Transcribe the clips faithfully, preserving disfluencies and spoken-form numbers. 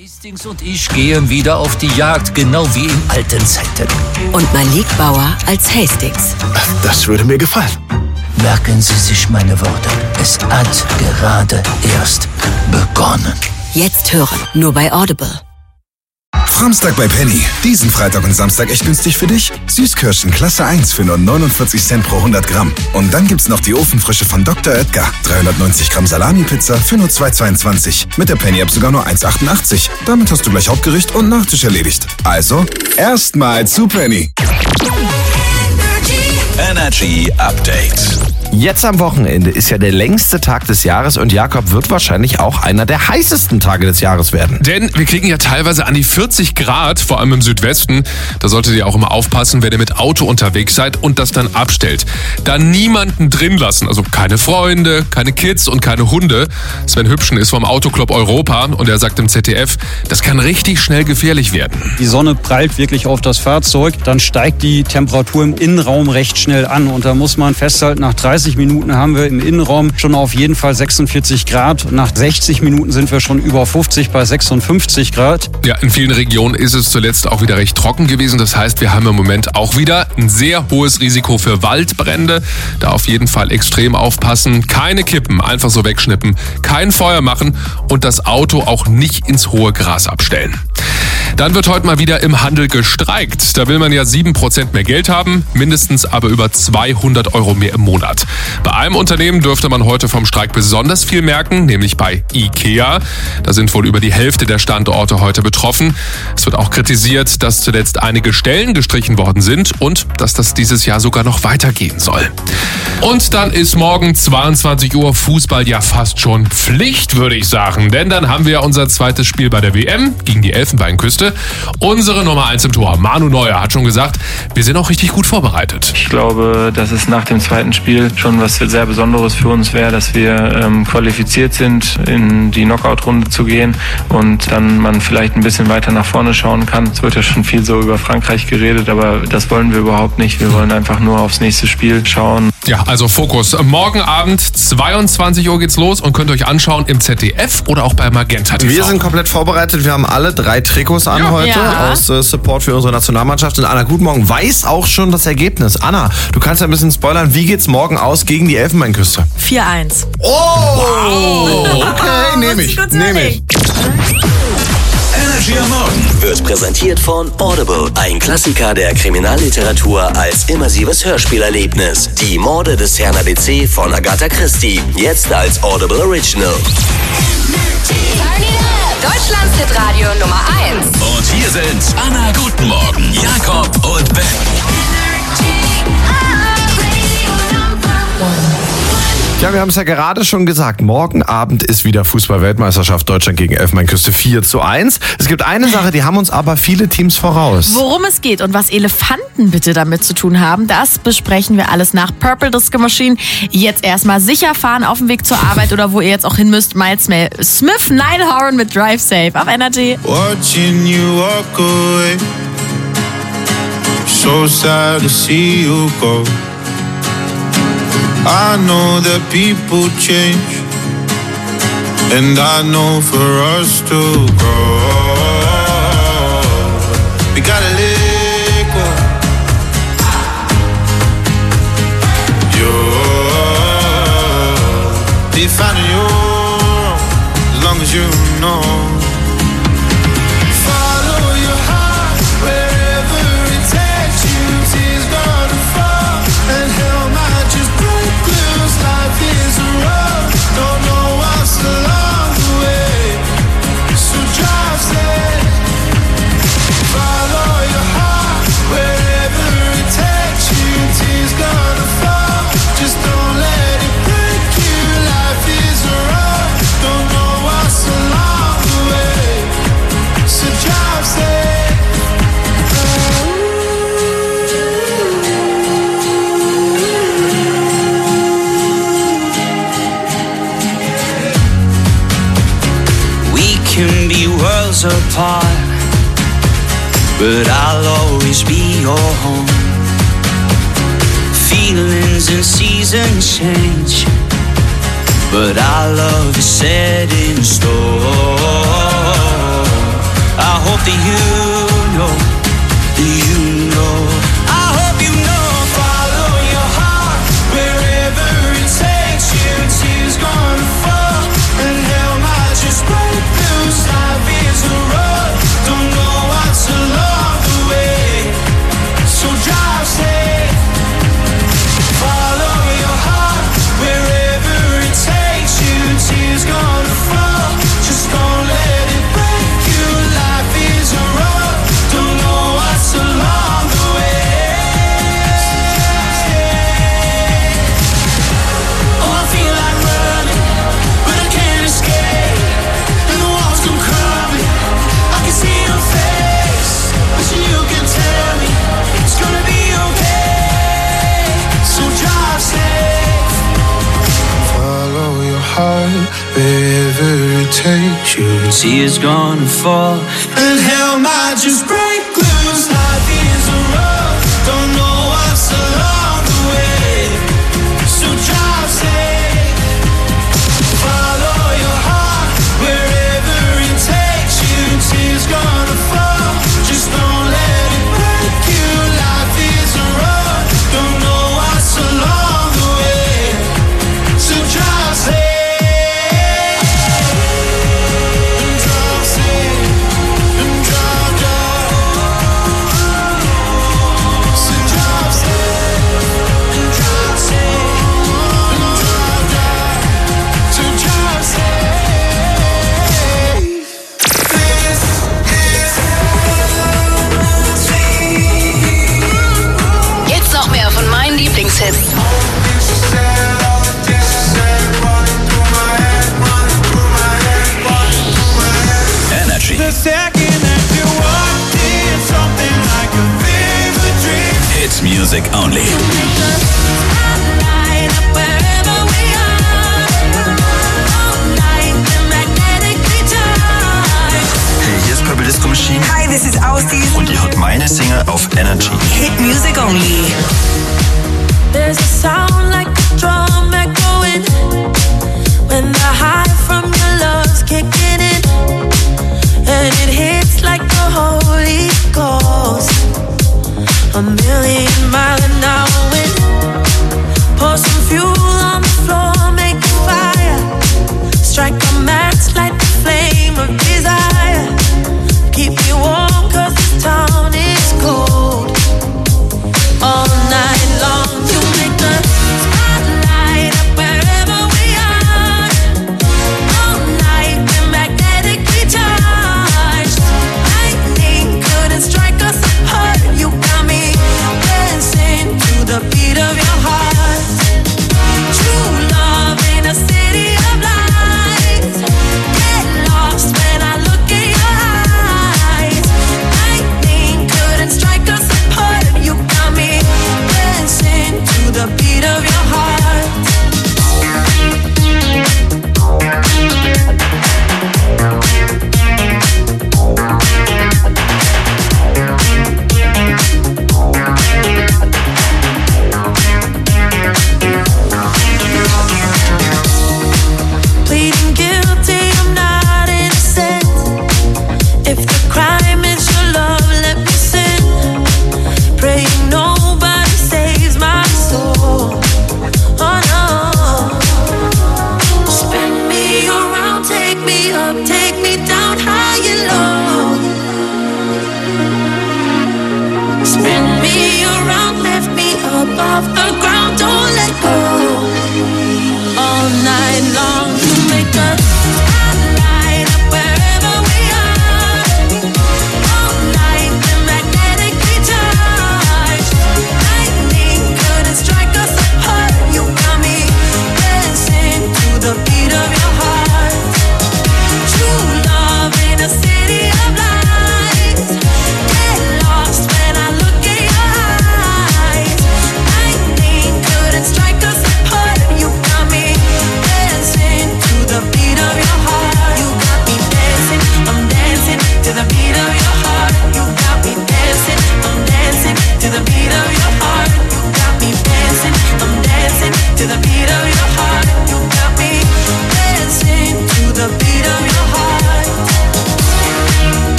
Hastings und ich gehen wieder auf die Jagd, genau wie in alten Zeiten. Und Malik Bauer als Hastings. Das würde mir gefallen. Merken Sie sich meine Worte. Es hat gerade erst begonnen. Jetzt hören, nur bei Audible. Samstag bei Penny. Diesen Freitag und Samstag echt günstig für dich. Süßkirschen Klasse eins für nur neunundvierzig Cent pro hundert Gramm. Und dann gibt's noch die Ofenfrische von Doktor Oetker. dreihundertneunzig Gramm Salami-Pizza für nur zwei Euro zweiundzwanzig. Mit der Penny-App sogar nur eins Euro achtundachtzig. Damit hast du gleich Hauptgericht und Nachtisch erledigt. Also, erstmal zu Penny. Energy Update. Jetzt am Wochenende ist ja der längste Tag des Jahres und Jakob wird wahrscheinlich auch einer der heißesten Tage des Jahres werden. Denn wir kriegen ja teilweise an die vierzig Grad, vor allem im Südwesten. Da solltet ihr auch immer aufpassen, wenn ihr mit Auto unterwegs seid und das dann abstellt. Dann niemanden drin lassen, also keine Freunde, keine Kids und keine Hunde. Sven Hübschen ist vom Autoclub Europa und er sagt im Z D F, das kann richtig schnell gefährlich werden. Die Sonne prallt wirklich auf das Fahrzeug, dann steigt die Temperatur im Innenraum recht schnell an und da muss man festhalten, nach dreißig Minuten haben wir im Innenraum schon auf jeden Fall sechsundvierzig Grad. Nach sechzig Minuten sind wir schon über fünfzig bei sechsundfünfzig Grad. Ja, in vielen Regionen ist es zuletzt auch wieder recht trocken gewesen. Das heißt, wir haben im Moment auch wieder ein sehr hohes Risiko für Waldbrände. Da auf jeden Fall extrem aufpassen. Keine Kippen, einfach so wegschnippen. Kein Feuer machen und das Auto auch nicht ins hohe Gras abstellen. Dann wird heute mal wieder im Handel gestreikt. Da will man ja sieben Prozent mehr Geld haben, mindestens aber über zweihundert Euro mehr im Monat. Bei einem Unternehmen dürfte man heute vom Streik besonders viel merken, nämlich bei IKEA. Da sind wohl über die Hälfte der Standorte heute betroffen. Es wird auch kritisiert, dass zuletzt einige Stellen gestrichen worden sind und dass das dieses Jahr sogar noch weitergehen soll. Und dann ist morgen zweiundzwanzig Uhr Fußball ja fast schon Pflicht, würde ich sagen. Denn dann haben wir ja unser zweites Spiel bei der W M gegen die Elfenbeinküste. Unsere Nummer eins im Tor, Manu Neuer, hat schon gesagt, wir sind auch richtig gut vorbereitet. Ich glaube, dass es nach dem zweiten Spiel schon was sehr Besonderes für uns wäre, dass wir ähm, qualifiziert sind, in die Knockout-Runde zu gehen und dann man vielleicht ein bisschen weiter nach vorne schauen kann. Es wird ja schon viel so über Frankreich geredet, aber das wollen wir überhaupt nicht. Wir wollen einfach nur aufs nächste Spiel schauen. Ja, also Fokus. Morgen Abend zweiundzwanzig Uhr geht's los und könnt euch anschauen im Z D F oder auch bei Magenta T V. Wir sind komplett vorbereitet. Wir haben alle drei Trikots an ja, heute ja. aus äh, Support für unsere Nationalmannschaft. Und Anna Guten Morgen weiß auch schon das Ergebnis. Anna, du kannst ja ein bisschen spoilern. Wie geht's morgen aus gegen die Elfenbeinküste? vier eins. Oh! Wow. Okay, nehme ich. Nehme ich. Energy am Morgen wird präsentiert von Audible. Ein Klassiker der Kriminalliteratur als immersives Hörspielerlebnis. Die Morde des Herrn A B C von Agatha Christie. Jetzt als Audible Original. Deutschlands Hitradio Nummer eins. Und hier sind Anna Guten Morgen, Jakob und Ben. Ja, wir haben es ja gerade schon gesagt. Morgen Abend ist wieder Fußball-Weltmeisterschaft Deutschland gegen Elfenbeinküste vier zu eins. Es gibt eine Sache, die haben uns aber viele Teams voraus. Worum es geht und was Elefanten bitte damit zu tun haben, das besprechen wir alles nach Purple Disco Machine. Jetzt erstmal sicher fahren auf dem Weg zur Arbeit oder wo ihr jetzt auch hin müsst. Miles Smith, Niall Horan mit Drive Safe auf Energy. Watching you walk away. So sad to see you go. I know that people change, and I know for us to grow, we gotta let go. You'll be finding your own, as long as you know. Can be worlds apart, but I'll always be your home. Feelings and seasons change, but our love is set in stone. hope that you know, that you know. I hope you know. Follow your heart wherever it takes you. Tears gonna fall and hell might just break loose. Life is a road, don't know what's along the way, so drive safe. Follow your heart wherever it takes you. Tears gonna fall, just don't let it break you. Life is a road, don't know what's along the way. Oh, I feel like running, but I can't escape. And the walls come crumbling, I can see your face. Listen, you can tell me it's gonna be okay, so drive safe. Follow your heart wherever it takes you. Tears gonna fall And hell might just break loose. Life is a road, don't know what's along the way, so drive safe. Follow your heart wherever it takes you. Tears gonna fall, just don't let it break you. Life is a road, don't know what's along the way, so drive safe. And drive safe. And drive, drive. So drive safe. And drive safe. And drive, drive. So drive safe. This is Jetzt noch mehr von meinen Lieblingshits. Energy. the second that you walked in, something like a vivid dream. Hits music only. Hey, hier ist Purple Disco Machine. Hi, this is Aussie. Und ihr hört meine Single auf Energy. Hit music only. There's a sound like a drum echoing when the high from your love's kicking in, and it hits like the Holy Ghost. A million mile an hour wind. Pour some fuel on the floor, make a fire. Strike a match, light the flame of desire. Keep me warm 'cause this town is cold. All night long you make the spotlight up wherever we are.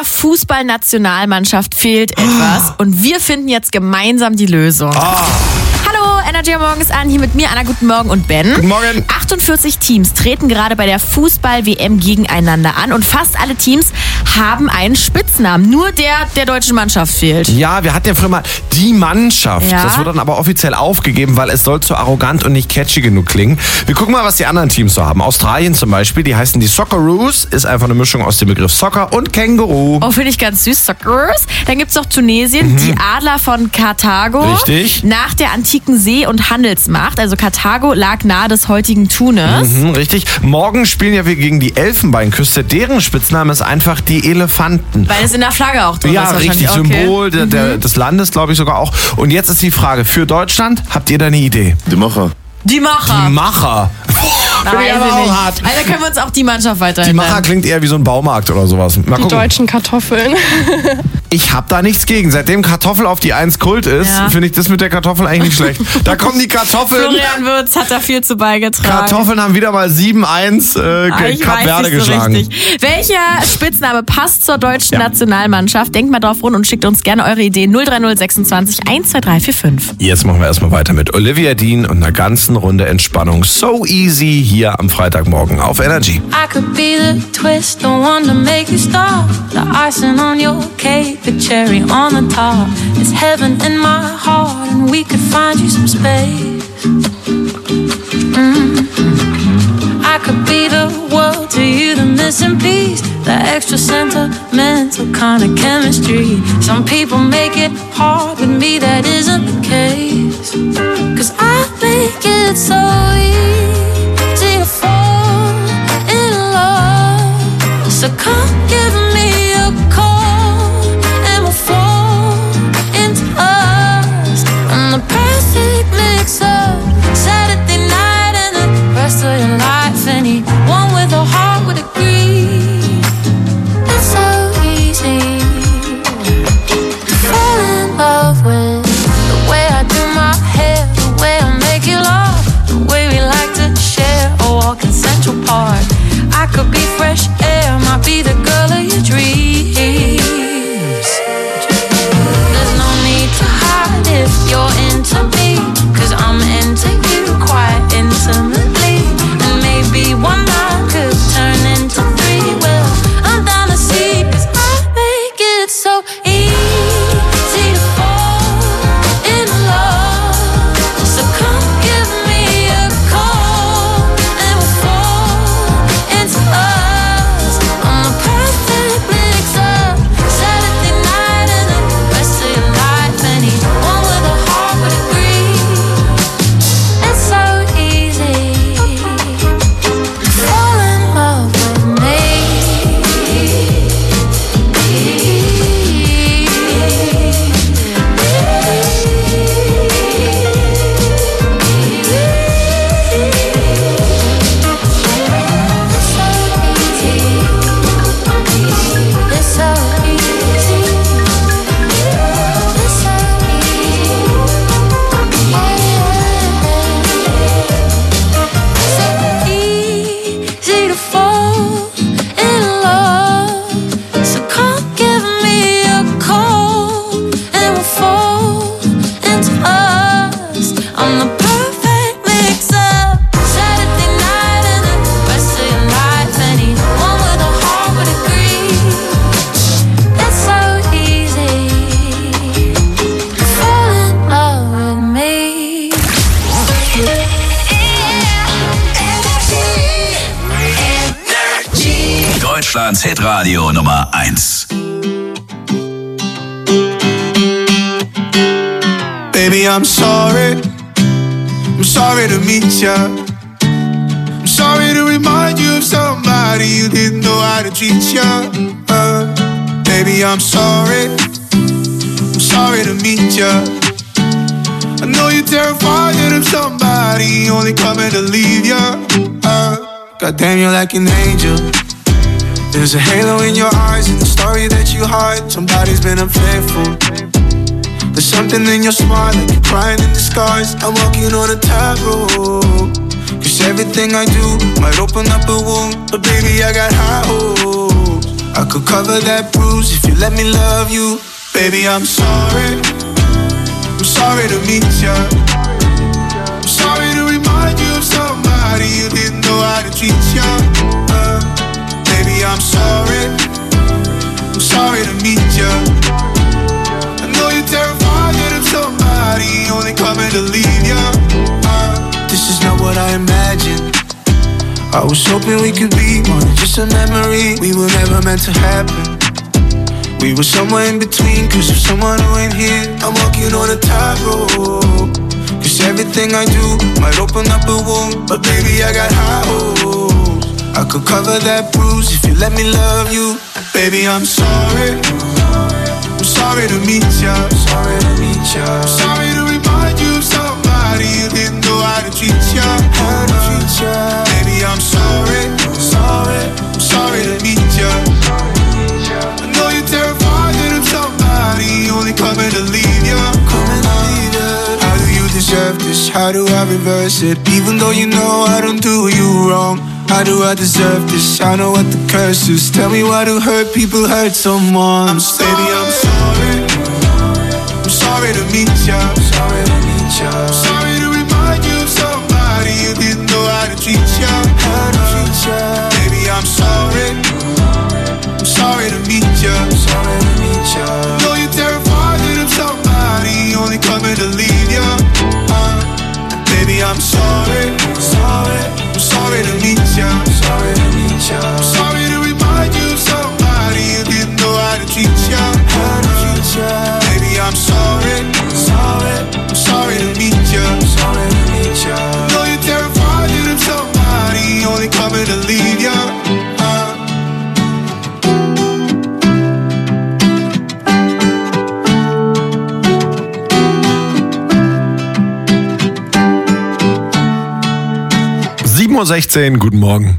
Fußballnationalmannschaft fehlt etwas und wir finden jetzt gemeinsam die Lösung. Ah. Hallo, Energy am Morgen ist an, hier mit mir Anna, guten Morgen und Ben. Guten Morgen. achtundvierzig Teams treten gerade bei der Fußball-W M gegeneinander an und fast alle Teams haben einen Spitznamen. Nur der der deutschen Mannschaft fehlt. Ja, wir hatten ja früher mal die Mannschaft. Ja. Das wurde dann aber offiziell aufgegeben, weil es soll zu arrogant und nicht catchy genug klingen. Wir gucken mal, was die anderen Teams so haben. Australien zum Beispiel, die heißen die Socceroos, ist einfach eine Mischung aus dem Begriff Soccer und Känguru. Oh, finde ich ganz süß, Socceroos. Dann gibt es noch Tunesien, Mhm. die Adler von Karthago. Richtig. Nach der antiken See- und Handelsmacht. Also Karthago lag nahe des heutigen Tunis. Mhm, richtig. Morgen spielen ja wir gegen die Elfenbeinküste. Deren Spitzname ist einfach die Elefanten. Weil es in der Flagge auch drin Ja, ist. richtig. wahrscheinlich. Okay. Symbol der, der, des Landes, glaube ich sogar auch. Und jetzt ist die Frage, für Deutschland, habt ihr da eine Idee? Die Macher. Die Macher. Die Macher. Na, Finde ich weiß aber ich auch nicht. hart. Also können wir uns auch die Mannschaft weiterhin Die Macher nennen. klingt eher wie so ein Baumarkt oder sowas. Mal Die gucken. deutschen Kartoffeln. Ich hab da nichts gegen. Seitdem Kartoffel auf die eins Kult ist, Ja. finde ich das mit der Kartoffel eigentlich nicht schlecht. Da kommen die Kartoffeln. Florian Würz hat da viel zu beigetragen. Kartoffeln haben wieder mal sieben eins äh, Ah, ich Kap weiß Verde nicht so geschlagen. richtig. Welcher Spitzname passt zur deutschen Ja. Nationalmannschaft? Denkt mal drauf rum und schickt uns gerne eure Ideen. null drei null sechsundzwanzig eins zwei drei vier fünf. Jetzt machen wir erstmal weiter mit Olivia Dean und einer ganzen Runde Entspannung. So easy hier am Freitagmorgen auf Energy. I could be the twist, the one to make you stop. The icing on your cake, the cherry on the top. It's heaven in my heart, and we could find you some space. Mm. I could be the world to you, the missing piece, the extra sentimental kind of chemistry. Some people make it hard, with me that isn't the case. 'Cause I make it so easy to fall in love. So come give me a call and we'll fall into us. I'm the perfect mix up Saturday night and the rest of your life. Anyone with a heart would agree. It's so easy to fall in love with the way I do my hair, the way I make you laugh, the way we like to share a walk in Central Park. I could be fresh air, might be the girl of your dreams. There's no need to hide if you're into me, 'cause I'm into you quite intimately. And maybe one night could turn into three. Well, I'm down to see, 'cause I make it so easy to fall in love. So come give me a call and we'll fall into us. I'm the perfect mix up Saturday night and the rest of your life. Anyone with a heart would agree. It's so easy to fall in love with me. It's so easy. It's so easy. Easy to fall in love. So come give me a call and we'll fall into us. I'm the perfect mix up Saturday night and the rest of your life. Anyone with a heart would agree. It's so easy to fall in love with me. Deutschlands Hitradio Nummer eins. Baby, I'm sorry. I'm sorry to meet ya. I'm sorry to remind you of somebody you didn't know how to treat ya. Uh, baby, I'm sorry. I'm sorry to meet ya. I know you're terrified of somebody only coming to leave ya. Uh, God damn, you're like an angel. There's a halo in your eyes and the story that you hide. Somebody's been unfaithful. There's something in your smile, like you're crying in disguise. I'm walking on a tightrope, 'cause everything I do might open up a wound. But baby, I got high hopes. I I could cover that bruise if you let me love you. Baby, I'm sorry. I'm sorry to meet ya. I'm sorry to remind you of somebody you didn't know how to treat ya. Uh, baby, I'm sorry. I'm sorry to meet ya. I know you're terrified of somebody only coming to leave ya. Uh, this is not what I imagined. I was hoping we could be more than just a memory. We were never meant to happen. We were somewhere in between, cause of someone who ain't here. I'm walking on a tightrope, cause everything I do might open up a wound. But baby, I got high hopes. I could cover that bruise if you let me love you. Baby, I'm sorry. I'm sorry to meet ya. Sorry to meet ya. Sorry to remind you of somebody you didn't know how to treat ya. How to treat ya. Baby, I'm sorry. Sorry. I'm sorry to meet ya. I know you're terrified of somebody only coming to leave ya. Coming to leave ya. How do you deserve this? How do I reverse it? Even though you know I don't do you wrong. How do I deserve this? I know what the curse is. Tell me why do hurt people hurt someone? I'm sorry. Baby, I'm sorry. I'm sorry to meet ya. Sorry to meet ya. Sorry to remind you of somebody you didn't know how to treat ya. How to treat ya. Baby, I'm sorry. I'm sorry to meet ya. Sorry to meet ya. I know you're terrified of somebody only coming to leave ya. Uh, baby, I'm sorry. Sorry. I'm sorry to meet ya. Sorry to meet ya. I'm sorry to remind you of somebody you didn't know how to treat ya. How to treat ya. Baby, I'm sorry. Sorry. I'm sorry to meet ya. Sorry to meet ya. I know you're terrified of somebody only coming to leave ya. Uh, sieben Uhr sechzehn, guten Morgen.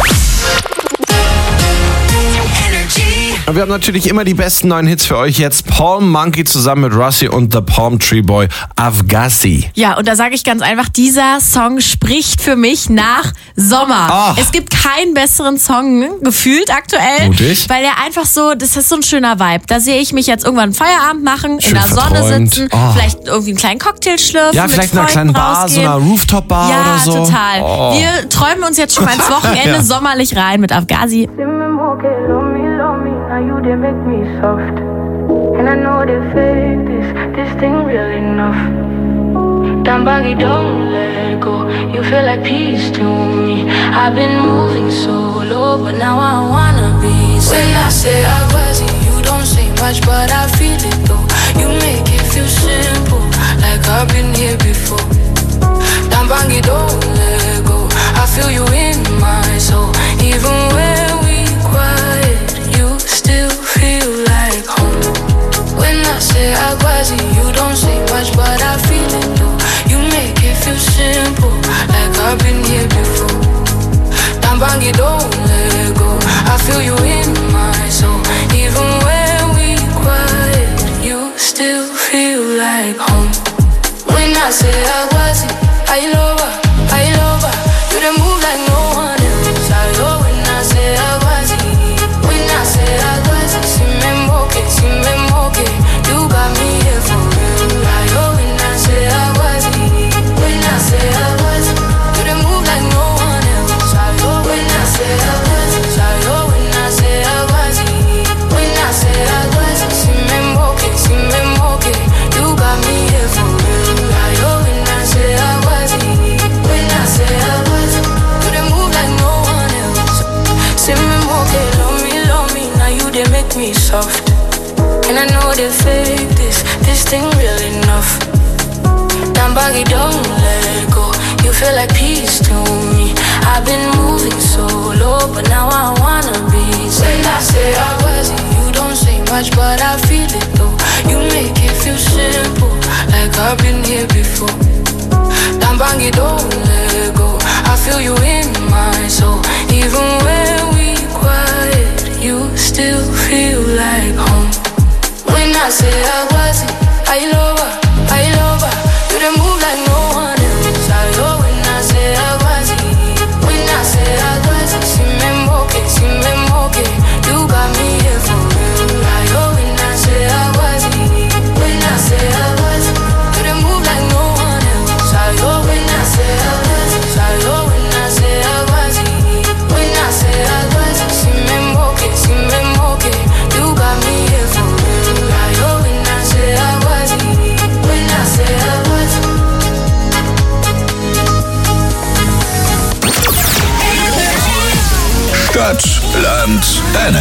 Und wir haben natürlich immer die besten neuen Hits für euch. Jetzt Palm Monkey zusammen mit Russi und The Palm Tree Boy, Afghasi. Ja, und da sage ich ganz einfach, dieser Song spricht für mich nach Sommer. Oh. Es gibt keinen besseren Song, gefühlt aktuell, Mutig. weil er einfach so, das ist so ein schöner Vibe. Da sehe ich mich jetzt irgendwann Feierabend machen, Schön in der Sonne verträumt. sitzen, Oh. vielleicht irgendwie einen kleinen Cocktail schlürfen, Ja, mit vielleicht in einer Freunden kleinen Bar, so rausgehen. einer Rooftop-Bar ja, oder so. Ja, total. Oh. Wir träumen uns jetzt schon mal ins Wochenende Ja. sommerlich rein mit Afghasi. Now you did make me soft, and I know they fake this, this thing real enough. Down baggy, don't let go. You feel like peace to me. I've been moving so low, but now I wanna be. When I say I was you don't say much, but I feel it though. You make it feel simple, like I've been here before. Down baggy, don't let go. I feel you in my soul, even when we quiet. Still feel like home. When I say I was you don't say much, but I feel it though. You make it feel simple, like I've been here before. Down baggy, don't let go. I feel you in my soul, even when we quiet. You still feel like home. When I say I was it, I love her, I love her. You done move like no one else. I love when I say I was it. When I say I was it, si me moque, si me moque. You got me here for real. I love when I say I was it. When I say I was it, you done move like no one else. I love when I say I was it. I love when I say I was it. When I say I was it, si me moque, si me moque. You got me here for real. I love when I say I was it. When I say I was it, you done move like no one else. Si me moque, love me, love me. Now you they make me soft, and I know they fake this, this thing real enough. Down baggy, don't let go. You feel like peace to me. I've been moving so low, but now I wanna be. When I say I was it, you don't say much, but I feel it though. You make it feel simple, like I've been here before. Down baggy, don't let go. I feel you in my soul, even when we quiet. You still feel like home. When I say I was it, I love her, I love her. You done move like no one else. I love when I say I was it. When I say I was it, si me moque, si me moque. You got me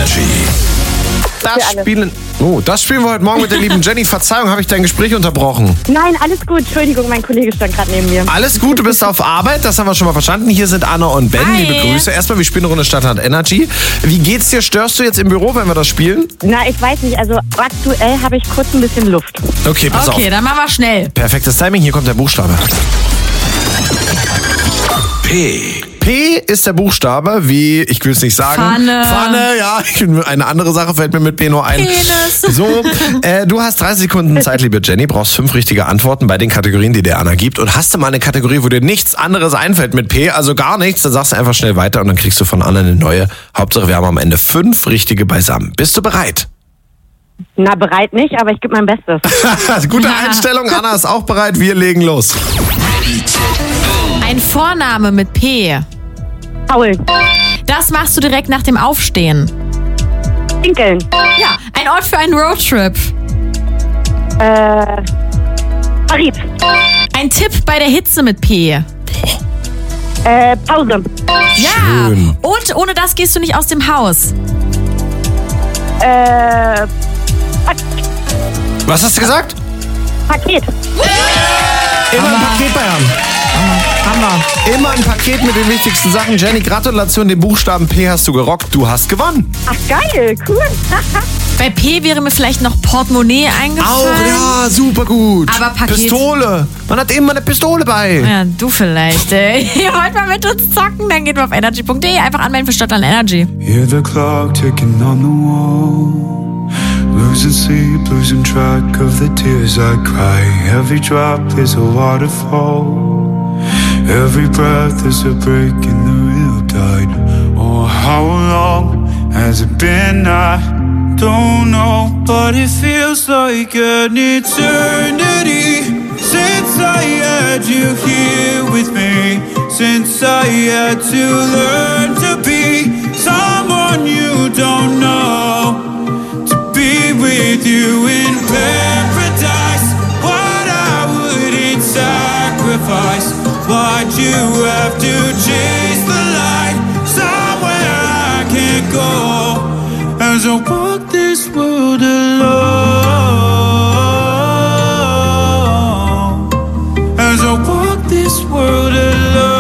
Energy. Das spielen, oh, das spielen wir heute Morgen mit der lieben Jenny. Verzeihung, habe ich dein Gespräch unterbrochen? Nein, alles gut. Entschuldigung, mein Kollege stand gerade neben mir. Alles gut, du bist auf Arbeit, das haben wir schon mal verstanden. Hier sind Anna und Ben, Hi. liebe Grüße. Erstmal, wir spielen eine Runde Stadtland Energy. Wie geht's dir? Störst du jetzt im Büro, wenn wir das spielen? Na, ich weiß nicht. Also aktuell habe ich kurz ein bisschen Luft. Okay, pass auf. Okay, dann machen wir schnell. Perfektes Timing, hier kommt der Buchstabe. P. P ist der Buchstabe, wie, ich will es nicht sagen. Pfanne. Pfanne, ja. Eine andere Sache fällt mir mit P nur ein. Penis. So, äh, du hast dreißig Sekunden Zeit, liebe Jenny, brauchst fünf richtige Antworten bei den Kategorien, die dir Anna gibt. Und hast du mal eine Kategorie, wo dir nichts anderes einfällt mit P, also gar nichts, dann sagst du einfach schnell weiter und dann kriegst du von Anna eine neue. Hauptsache, wir haben am Ende fünf richtige beisammen. Bist du bereit? Na, bereit nicht, aber ich gebe mein Bestes. Gute Einstellung, Anna ist auch bereit, wir legen los. Ein Vorname mit P. Paul. Das machst du direkt nach dem Aufstehen. Pinkeln. Ja, ein Ort für einen Roadtrip. Äh, Paris. Ein Tipp bei der Hitze mit P. Äh, Pause. Ja. Schön. Und ohne das gehst du nicht aus dem Haus. Äh, Pak Was hast du gesagt? Paket. Immer ein Paket bei haben. Hammer. Immer ein Paket mit den wichtigsten Sachen. Jenny, Gratulation, den Buchstaben P hast du gerockt. Du hast gewonnen. Ach, geil. Cool. Bei P wäre mir vielleicht noch Portemonnaie eingefallen. Auch, ja, super gut. Aber Paket. Pistole. Man hat immer eine Pistole bei. Ja, du vielleicht. Ey. Ihr wollt mal mit uns zocken? Dann geht mal auf energy punkt de. Einfach anmelden für Stadtland Energy. Hear the clock ticking on the wall. Losing sleep, losing track of the tears I cry. Every drop is a waterfall. Every breath is a break in the real tide. Oh, how long has it been? I don't know, but it feels like an eternity since I had you here with me. Since I had to learn to be someone you don't know. Be with you in paradise. What I wouldn't sacrifice. Why'd you have to chase the light somewhere I can't go? As I walk this world alone. As I walk this world alone.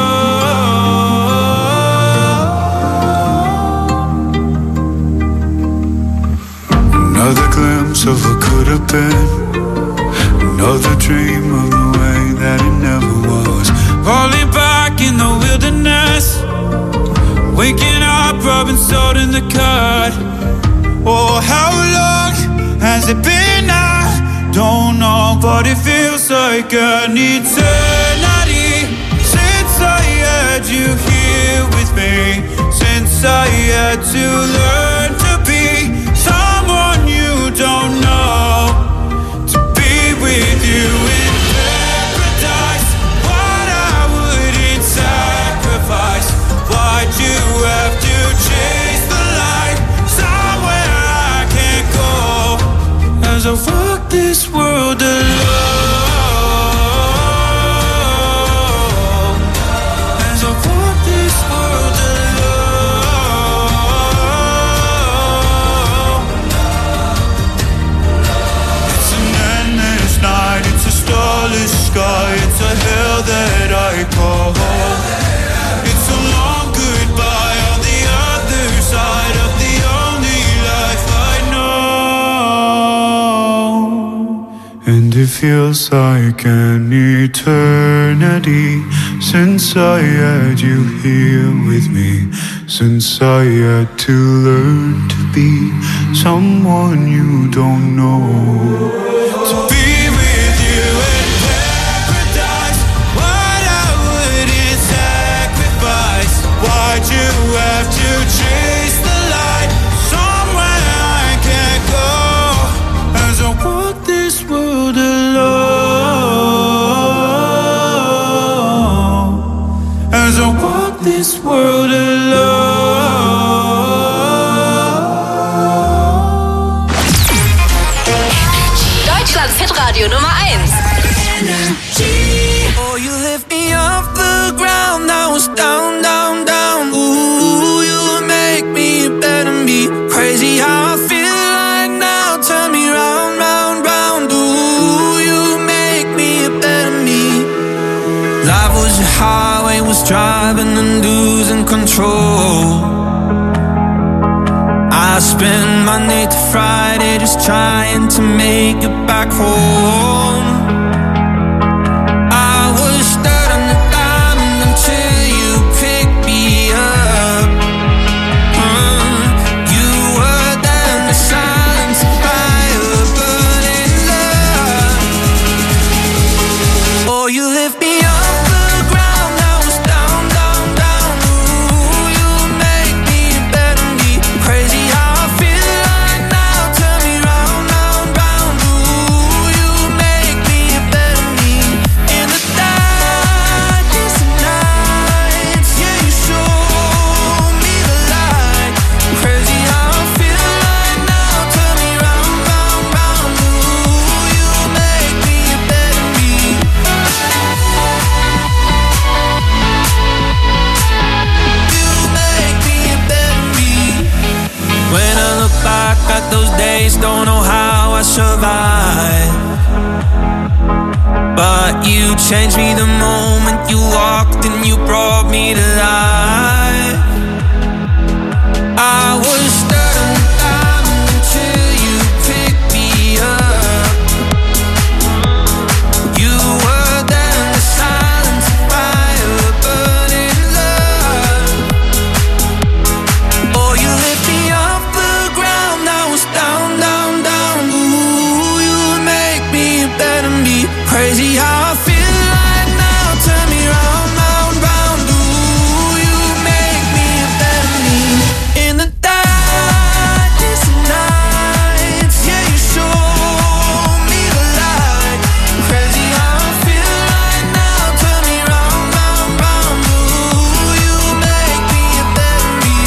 Another glimpse of what could have been. Another dream of the way that it never was. Falling back in the wilderness. Waking up, rubbing salt in the cut. Oh, how long has it been? I don't know, but it feels like an eternity since I had you here with me. Since I had to learn to be someone you don't know, to be with you in paradise. What I wouldn't sacrifice. Why'd you have to chase the light somewhere I can't go? As I walk this world alone. As I walk this world night, it's a starless sky, it's a hell that I call home. It's a long goodbye on the other side of the only life I know. And it feels like an eternity since I had you here with me. Since I had to learn to be someone you don't know. To be why'd you have to chase the light somewhere I can't go? As I walk this world alone. As I walk this world alone. Deutschlands Hitradio Nummer eins. Oh, you lift me off the ground, I was down, down, down. Ooh, you make me better me crazy. driving and losing control. I spend Monday to Friday just trying to make it back home. I was stuck on the diamond until you picked me up. Uh, you were there in the silence of fire, burning love. Oh, you lift me off the ground, I was down, down, down. Ooh, you make me better, me crazy how I feel right now. Turn me round, round, round. Ooh, you make me better, me in the darkest of nights. Yeah, you show me the light. Crazy how I feel right now. Turn me round, round, round. Ooh, you make me better, me. When I look back at those days, don't know how I survived. But you changed me the moment you walked and you brought me to life. I was stuck on the diamond until you picked me up. You were there in the silence of fire, burning love. Oh, you lift me off the ground, I was down, down, down. Ooh, you make me better, me crazy how I feel right now. Turn me round, round, round. Ooh, you make me better, me in the darkest of nights. Yeah, you show me the light. Crazy how I feel right now. Turn me round, round, round. Ooh, you make me better, me.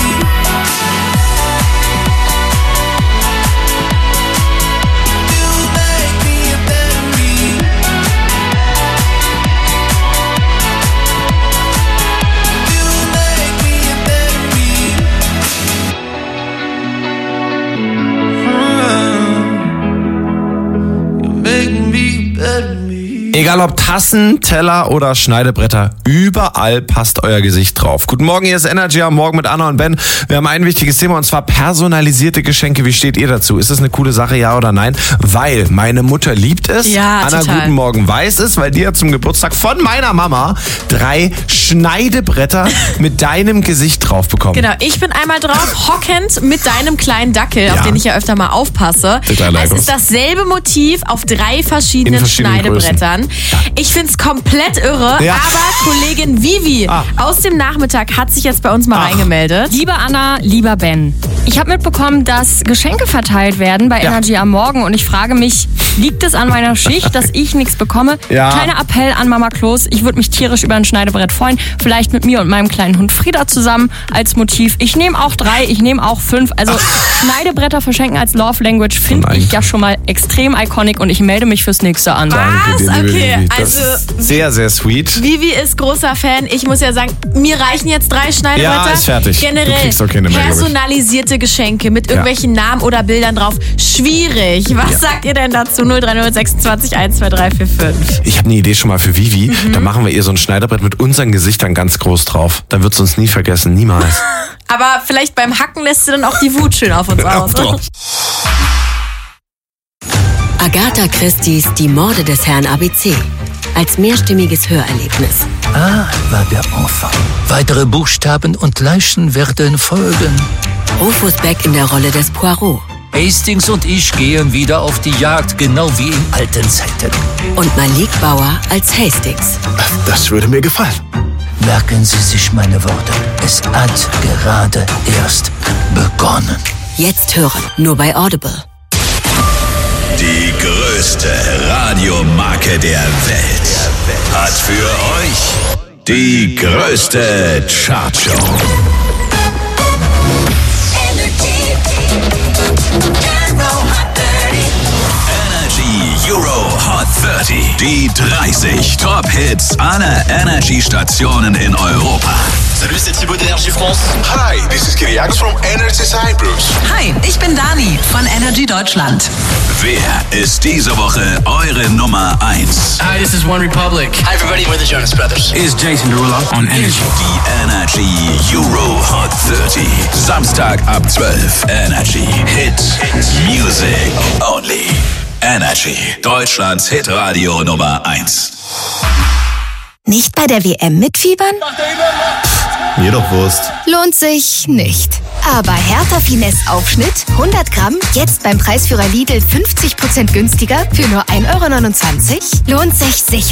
Egal ob Tassen, Teller oder Schneidebretter, überall passt euer Gesicht drauf. Guten Morgen, hier ist Energy am Morgen mit Anna und Ben. Wir haben ein wichtiges Thema und zwar personalisierte Geschenke. Wie steht ihr dazu? Ist das eine coole Sache, ja oder nein? Weil meine Mutter liebt es. Ja, Anna, total. guten Morgen, weiß es, weil die hat zum Geburtstag von meiner Mama drei Schneidebretter mit deinem Gesicht drauf bekommen. Genau, ich bin einmal drauf, hockend mit deinem kleinen Dackel, Ja. auf den ich ja öfter mal aufpasse. Total Es leibend. ist dasselbe Motiv auf drei verschiedenen In verschiedenen Schneidebrettern. Ich find's komplett irre, Ja. aber Kollegin Vivi Ah. aus dem Nachmittag hat sich jetzt bei uns mal reingemeldet. Liebe Anna, lieber Ben, ich habe mitbekommen, dass Geschenke verteilt werden bei Ja. Energy am Morgen und ich frage mich, liegt es an meiner Schicht, dass ich nichts bekomme? Ja. Kleiner Appell an Mama Klos, ich würde mich tierisch über ein Schneidebrett freuen, vielleicht mit mir und meinem kleinen Hund Frieda zusammen als Motiv. Ich nehme auch drei, ich nehme auch fünf, also Schneidebretter verschenken als Love Language finde ich ja schon mal extrem iconic und ich melde mich fürs nächste an. Danke dir, liebe Okay, Vivi. Das also- ist sehr, sehr sweet. Vivi ist großer Fan. Ich muss ja sagen, mir reichen jetzt drei Schneidebretter. Ja, ist fertig. Du Generell kriegst doch keine mehr, glaub ich. personalisierte Geschenke mit Ja. irgendwelchen Namen oder Bildern drauf. Schwierig. Was Ja. sagt ihr denn dazu? null drei null sechsundzwanzig eins zwei drei vier fünf. Ich habe eine Idee schon mal für Vivi. Mhm. Da machen wir ihr so ein Schneidebrett mit unseren Gesichtern ganz groß drauf. Dann wird sie uns nie vergessen, niemals. Aber vielleicht beim Hacken lässt sie dann auch die Wut schön auf uns aus. Agatha Christie's Die Morde des Herrn A B C. Als mehrstimmiges Hörerlebnis. A war der Anfang. Weitere Buchstaben und Leichen werden folgen. Rufus Beck in der Rolle des Poirot. Hastings und ich gehen wieder auf die Jagd, genau wie in alten Zeiten. Und Malik Bauer als Hastings. Das würde mir gefallen. Merken Sie sich meine Worte. Es hat gerade erst begonnen. Jetzt hören, nur bei Audible. Die größte Radiomarke der Welt hat für euch die größte Chartshow. Energy Euro Hot dreißig. Die dreißig Top-Hits aller Energy-Stationen in Europa. Salut, c'est Thibaut d'Energie France. Hi, this is Kyriakos from Energy Cyprus. Hi, ich bin Dani von Energy Deutschland. Wer ist diese Woche eure Nummer eins? Hi, this is One Republic. Hi, everybody. We're the Jonas Brothers. Is Jason Derulo on Energy. Die Energy Euro Hot dreißig. Samstag ab zwölf. Energy Hit Music Only. Energy, Deutschlands Hitradio Nummer eins. Nicht bei der W M mitfiebern? Mir doch Wurst. Lohnt sich nicht. Aber Hertha Finesse Aufschnitt, hundert Gramm, jetzt beim Preisführer Lidl fünfzig Prozent günstiger für nur ein Euro neunundzwanzig? Lohnt sich sicher.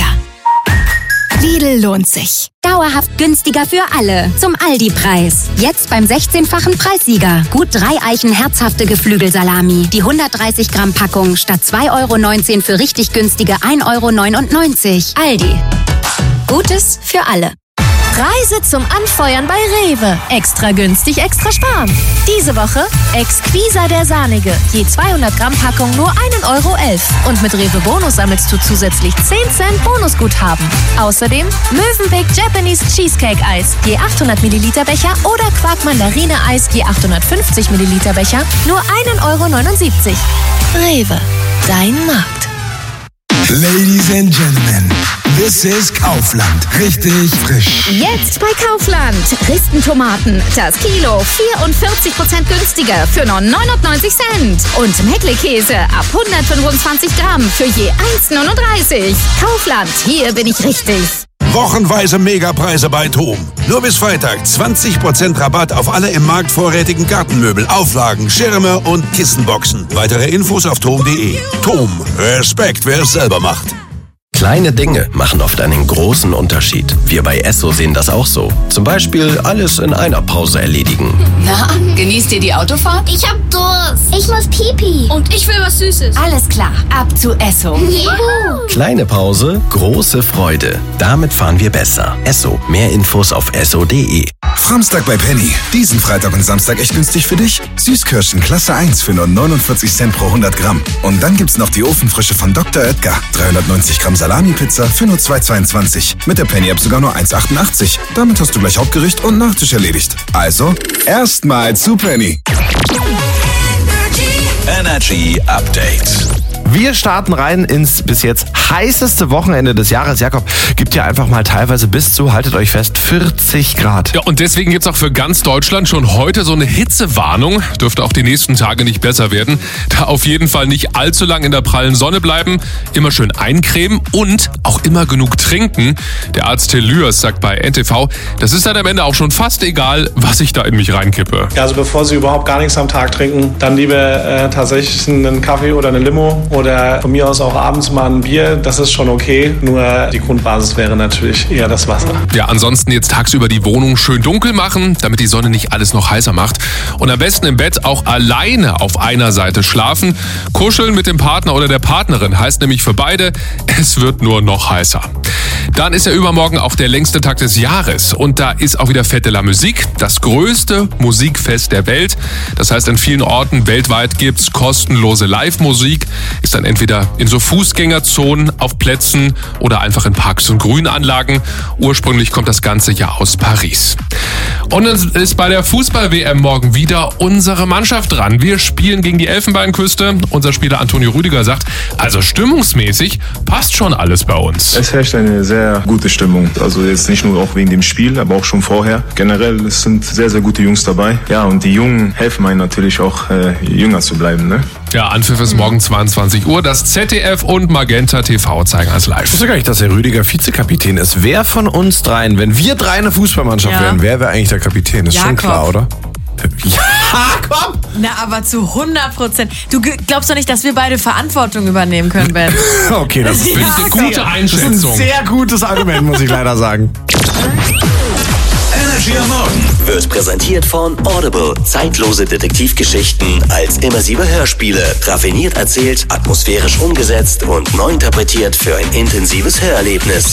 Lidl lohnt sich. Dauerhaft günstiger für alle. Zum Aldi-Preis. Jetzt beim sechzehnfachen Preissieger. Gut drei Eichen herzhafte Geflügelsalami. Die hundertdreißig Gramm Packung statt zwei Euro neunzehn für richtig günstige ein Euro neunundneunzig. Aldi. Gutes für alle. Preise zum Anfeuern bei Rewe. Extra günstig, extra sparen. Diese Woche Exquisa der Sahnige. Je zweihundert Gramm Packung nur ein Euro elf. Und mit Rewe Bonus sammelst du zusätzlich zehn Cent Bonusguthaben. Außerdem Mövenpick Japanese Cheesecake Eis. Je achthundert Milliliter Becher oder Quark Mandarine Eis. Je achthundertfünfzig Milliliter Becher. Nur ein Euro neunundsiebzig. Rewe. Dein Markt. Ladies and Gentlemen, this is Kaufland. Richtig frisch. Jetzt bei Kaufland. Ristentomaten. Das Kilo vierundvierzig Prozent günstiger für nur neunundneunzig Cent. Und Meckle-Käse ab hundertfünfundzwanzig Gramm für je eins neununddreißig. Kaufland, hier bin ich richtig. Wochenweise Megapreise bei TOM. Nur bis Freitag zwanzig Prozent Rabatt auf alle im Markt vorrätigen Gartenmöbel, Auflagen, Schirme und Kissenboxen. Weitere Infos auf tom punkt de. TOM. Respekt, wer es selber macht. Kleine Dinge machen oft einen großen Unterschied. Wir bei Esso sehen das auch so. Zum Beispiel alles in einer Pause erledigen. Na, genießt ihr die Autofahrt? Ich hab Durst. Ich muss Pipi. Und ich will was Süßes. Alles klar, ab zu Esso. Juhu. Kleine Pause, große Freude. Damit fahren wir besser. Esso. Mehr Infos auf esso punkt de. Samstag bei Penny. Diesen Freitag und Samstag echt günstig für dich. Süßkirschen Klasse eins für nur neunundvierzig Cent pro hundert Gramm. Und dann gibt's noch die Ofenfrische von Doktor Oetker. dreihundertneunzig Gramm Salami-Pizza für nur zwei Euro zweiundzwanzig. Mit der Penny-App sogar nur eins Euro achtundachtzig. Damit hast du gleich Hauptgericht und Nachtisch erledigt. Also, erstmal zu Penny. Energy Update. Wir starten rein ins bis jetzt heißeste Wochenende des Jahres. Jakob, gibt ja einfach mal teilweise bis zu, haltet euch fest, vierzig Grad. Ja, und deswegen gibt's auch für ganz Deutschland schon heute so eine Hitzewarnung. Dürfte auch die nächsten Tage nicht besser werden. Da auf jeden Fall nicht allzu lang in der prallen Sonne bleiben, immer schön eincremen und auch immer genug trinken. Der Arzt Till Lührs sagt bei N T V, das ist dann am Ende auch schon fast egal, was ich da in mich reinkippe. Ja, also bevor Sie überhaupt gar nichts am Tag trinken, dann lieber äh, tatsächlich einen Kaffee oder eine Limo oder von mir aus auch abends mal ein Bier. Das ist schon okay, nur die Grundbasis wäre natürlich eher das Wasser. Ja, ansonsten jetzt tagsüber die Wohnung schön dunkel machen, damit die Sonne nicht alles noch heißer macht. Und am besten im Bett auch alleine auf einer Seite schlafen. Kuscheln mit dem Partner oder der Partnerin heißt nämlich für beide, es wird nur noch heißer. Dann ist ja übermorgen auch der längste Tag des Jahres und da ist auch wieder Fête de la Musique, das größte Musikfest der Welt. Das heißt, an vielen Orten weltweit gibt's kostenlose Live-Musik, ist dann entweder in so Fußgängerzonen, auf Plätzen oder einfach in Parks und Grünanlagen. Ursprünglich kommt das Ganze ja aus Paris. Und es ist bei der Fußball-W M morgen wieder unsere Mannschaft dran. Wir spielen gegen die Elfenbeinküste. Unser Spieler Antonio Rüdiger sagt, also stimmungsmäßig passt schon alles bei uns. Es herrscht eine sehr gute Stimmung. Also jetzt nicht nur auch wegen dem Spiel, aber auch schon vorher. Generell, es sind sehr, sehr gute Jungs dabei. Ja, und die Jungen helfen einem natürlich auch, äh, jünger zu bleiben, ne? Ja, Anpfiff ist morgen zweiundzwanzig Uhr. Das Z D F und Magenta T V zeigen als live. Ich wusste gar nicht, dass der Rüdiger Vizekapitän ist. Wer von uns dreien, wenn wir drei eine Fußballmannschaft Ja. wären, wer wäre eigentlich der Kapitän? Ist schon Jakob. klar, oder? Ja, komm! Na, aber zu hundert Prozent. Du g- glaubst doch nicht, dass wir beide Verantwortung übernehmen können, Ben. Okay, das Ja, finde ich eine gute sehr. Einschätzung. Das ist ein sehr gutes Argument, muss ich leider sagen. Energy am Morgen Wird präsentiert von Audible. Zeitlose Detektivgeschichten als immersive Hörspiele. Raffiniert erzählt, atmosphärisch umgesetzt und neu interpretiert für ein intensives Hörerlebnis.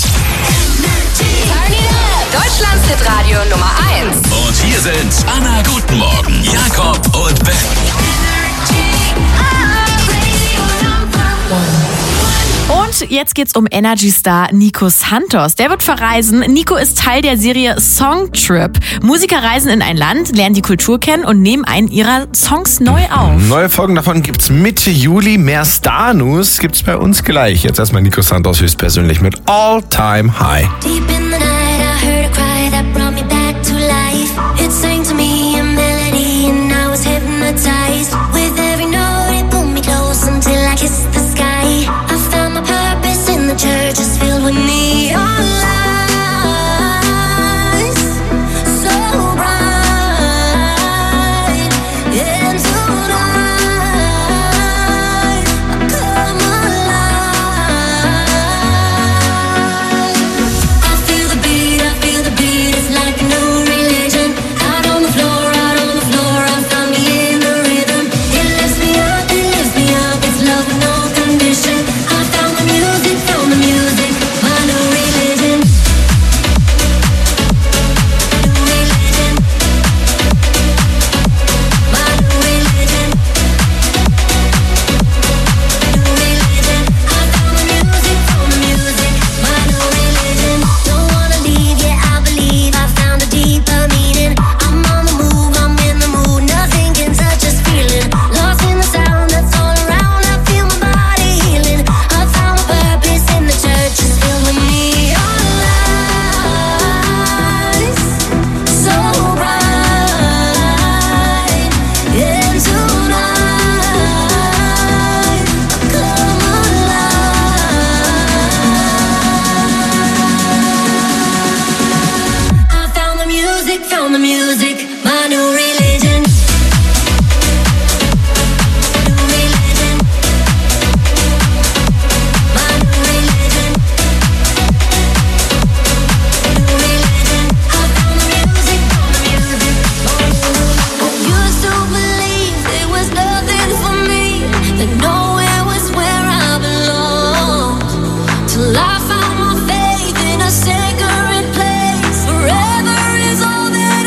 Deutschlands Hitradio Nummer eins. Und hier sind Anna, guten Morgen, Jakob und Ben. Und jetzt geht's um Energy-Star Nico Santos. Der wird verreisen. Nico ist Teil der Serie Song Trip. Musiker reisen in ein Land, lernen die Kultur kennen und nehmen einen ihrer Songs neu auf. Neue Folgen davon gibt's Mitte Juli. Mehr Star-News gibt's bei uns gleich. Jetzt erstmal Nico Santos höchstpersönlich mit All Time High. Deep in the night, I heard a cry that brought me back to life. It sang to me a melody and I was hypnotized. With every note it pulled me close until I kissed the sky. I found my purpose in the church is filled with neon lights. So bright. And tonight I come alive. I feel the beat, I feel the beat. It's like a new religion. Out on the floor, out on the floor, I found me in the rhythm. It lifts me up, it lifts me up. It's love with no condition. I found the music, found the music, my new religion. New religion. My new religion. New religion. I found the music, found the music, my new religion. Don't wanna leave, yeah, I believe I found a deeper meaning. I'm on the move, I'm in the mood. Nothing can touch this feeling. Lost in the sound that's all around. I feel my body healing. I found my purpose in the church is filled with neon lights. So bright. And tonight I come alive. I found the music, found the music, my new religion. New religion. My new religion. New religion. I found the music, found the music. I used to believe there was nothing for me, that nowhere was where I belonged. Till I found my faith in a sacred place. Forever is all that I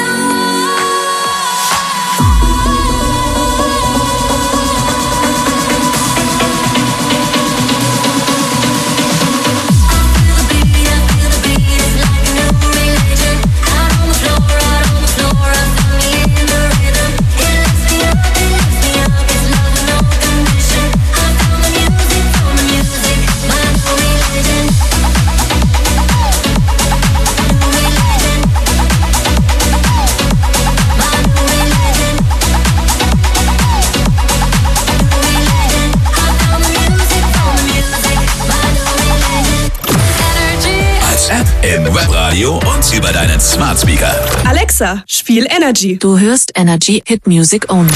Als App im Webradio und über deinen Smart Speaker. Alexa, spiel Energy. Du hörst Energy Hit Music Only.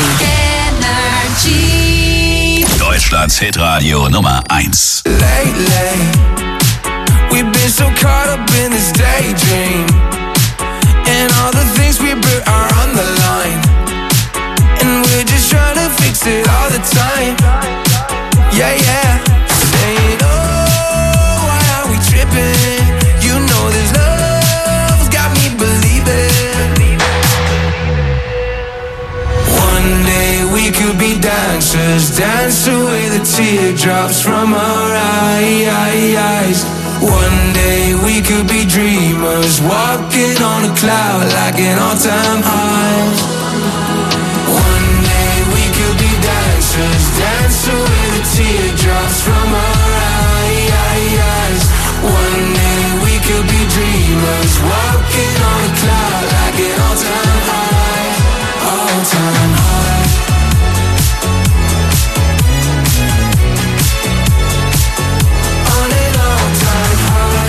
Energy. Deutschlands Hitradio Nummer eins. Lately, we've been so caught up in this daydream, and all the things we built are on the line, and we're just trying to fix it all the time. Yeah, yeah. Saying, oh, why are we tripping? You know this love's got me believing. One day we could be dancers, dance away the teardrops from our eyes. One day we could be dreamers, walking on a cloud like an all-time high. One day we could be dancers, dance away the teardrops from our eyes. One day we could be dreamers, walking on a cloud like an all-time high, all-time high. On an all-time high.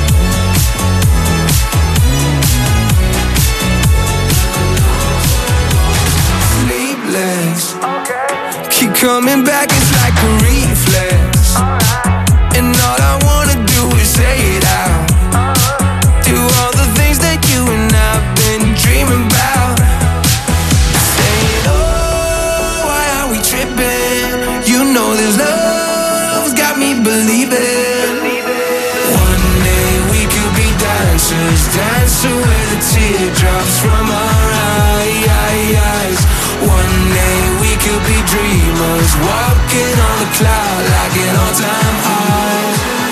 Sleepless, keep coming back, it's like a reflex. And all I wanna do is say it out. Do all the things that you and I've been dreaming about. Saying, oh, why are we tripping? You know this love's got me believing. One day we could be dancers, dance away the teardrops from our eyes. One day we could be dreamers, walking on the cloud like an all-time high.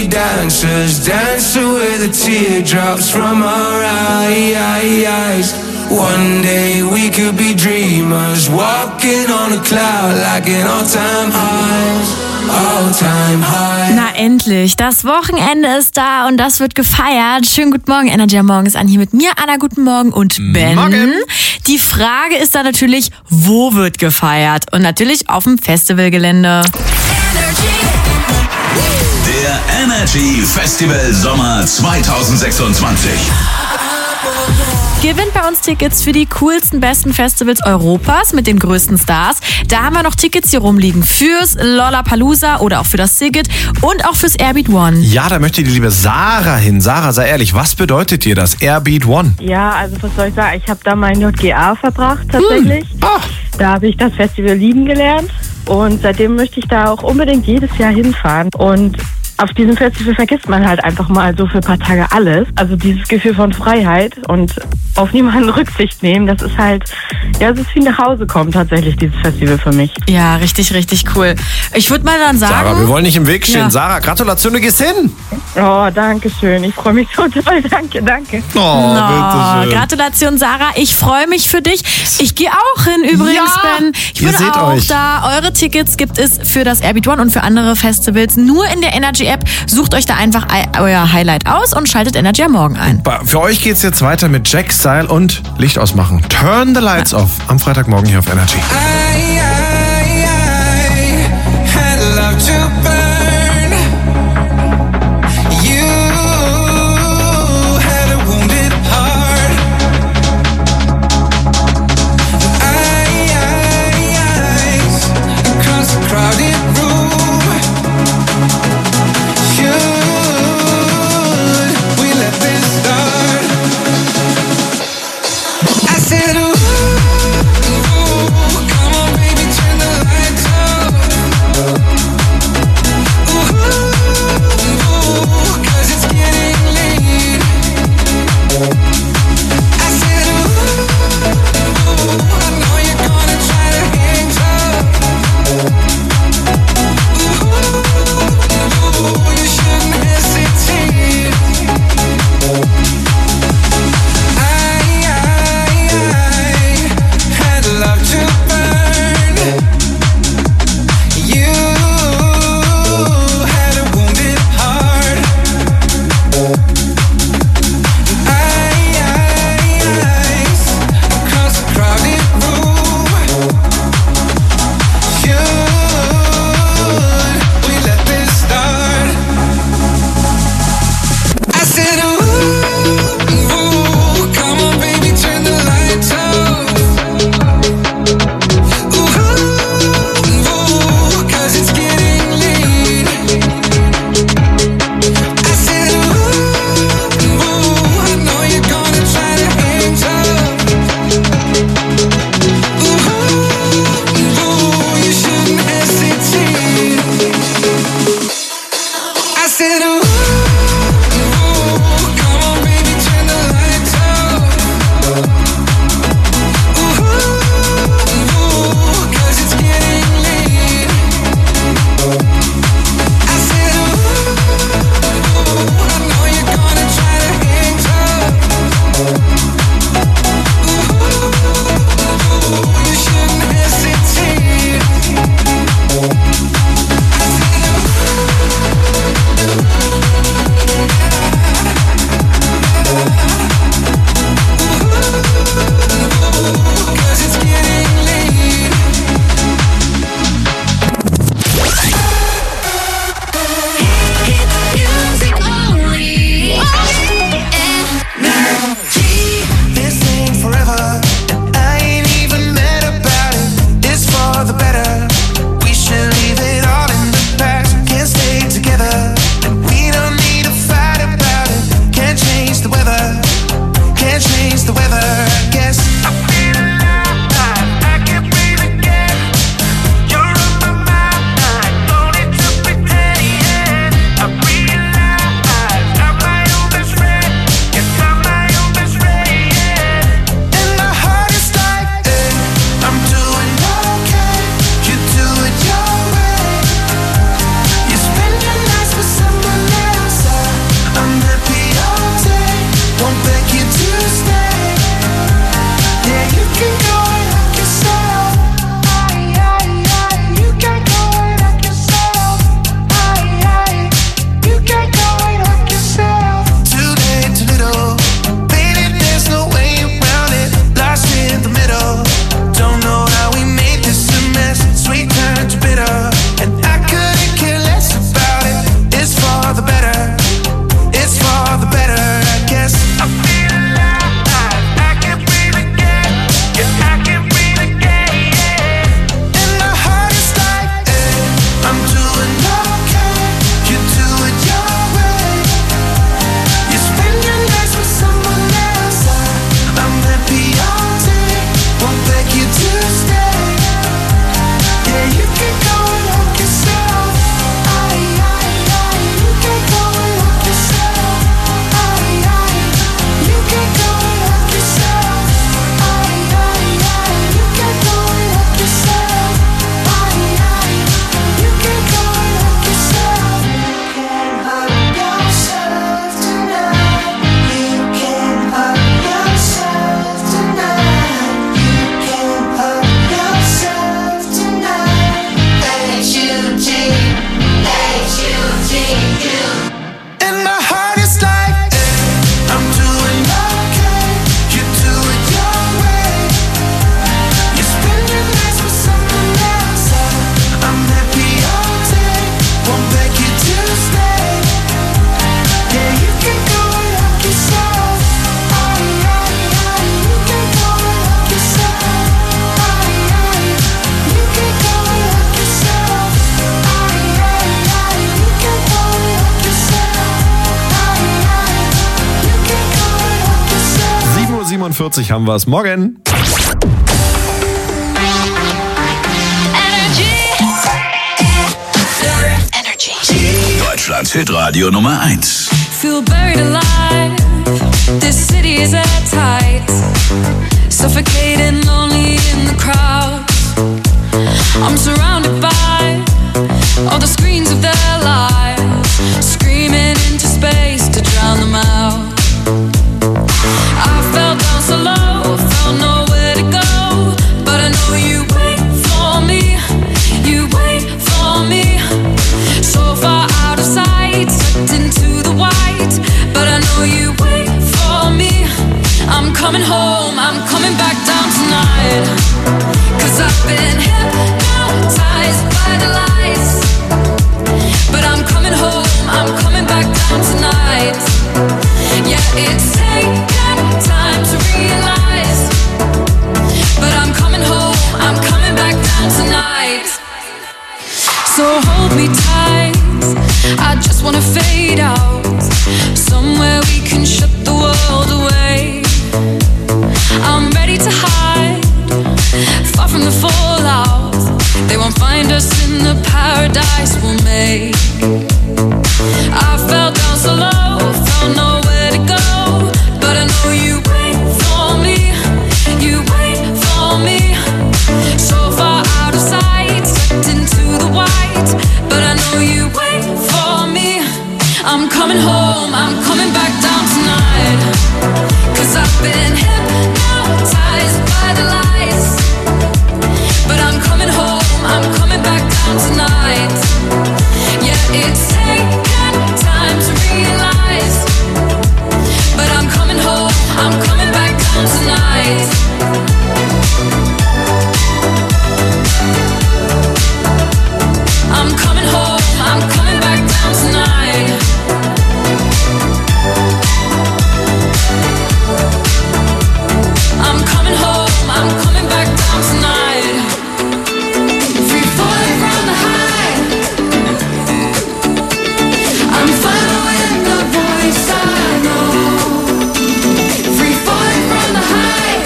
dancers, dancing with the teardrops from our eyes. One day we could be dreamers, walking on a cloud like an all-time highs, all-time high. Na endlich, das Wochenende ist da und das wird gefeiert. Schönen guten Morgen, Energy am Morgen ist an hier mit mir, Anna, guten Morgen und Ben. Morgen. Die Frage ist dann natürlich, wo wird gefeiert? Und natürlich auf dem Festivalgelände. Der Energy Festival Sommer zwanzig sechsundzwanzig. Gewinnt bei uns Tickets für die coolsten, besten Festivals Europas mit den größten Stars. Da haben wir noch Tickets hier rumliegen fürs Lollapalooza oder auch für das Sigget und auch fürs Airbeat One. Ja, da möchte die liebe Sarah hin. Sarah, sei ehrlich, was bedeutet dir das Airbeat One? Ja, also was soll ich sagen? Ich habe da mein J G A verbracht tatsächlich. Hm. Oh. Da habe ich das Festival lieben gelernt und seitdem möchte ich da auch unbedingt jedes Jahr hinfahren. Und auf diesem Festival vergisst man halt einfach mal so für ein paar Tage alles. Also dieses Gefühl von Freiheit und auf niemanden Rücksicht nehmen, das ist halt, ja, es ist wie nach Hause kommen tatsächlich, dieses Festival für mich. Ja, richtig, richtig cool. Ich würde mal dann sagen... Sarah, wir wollen nicht im Weg stehen. Ja. Sarah, Gratulation, du gehst hin. Oh, danke schön. Ich freue mich so toll. Danke, danke. Oh, No, bitte schön. Gratulation, Sarah. Ich freue mich für dich. Ich gehe auch hin übrigens, Ja, Ben. Ich ihr bin seht auch euch. da. Eure Tickets gibt es für das Airbeat One und für andere Festivals nur in der Energy-App. Sucht euch da einfach euer Highlight aus und schaltet Energy am Morgen ein. Für euch geht's jetzt weiter mit Jack Style und Licht ausmachen. Turn the lights off. Am Freitagmorgen hier auf Energy. I, I, I had love to burn. You had a wounded heart. I, I, eyes across the crowded room. Should we let this start? I said, ooh, ooh, come on. vierzig haben wir es. Morgen. Deutschlands Hitradio Nummer eins. Feel buried alive. This city is at tight. Suffocating, lonely in the crowd. I'm surrounded by all the screens of their lives, screaming into space to drown them out. I fell down so low, found nowhere to go, but I know you wait for me. You wait for me. So far out of sight, sucked into the white, but I know you wait for me. I'm coming home, I'm coming back down tonight, 'cause I've been hypnotized by the lights, but I'm coming home, I'm coming back down tonight. Yeah, it's taken time to realize, but I'm coming home, I'm coming back down tonight. So hold me tight, I just wanna fade out, somewhere we can shut the world away. I'm ready to hide, far from the fallout. They won't find us in the paradise we'll make. I fell down so low, found nowhere to go, but I know you wait for me. You wait for me. So far out of sight, sucked into the white, but I know you wait for me. I'm coming home, I'm coming back down tonight, 'cause I've been hypnotized by the lights, but I'm coming home, I'm coming back down tonight. Yeah, it's taken time to realize, but I'm coming home, I'm coming back down tonight. I'm coming home, I'm coming back down tonight. I'm coming home, I'm coming back down tonight. Free falling from the high, I'm following the voice I know. Free falling from the high,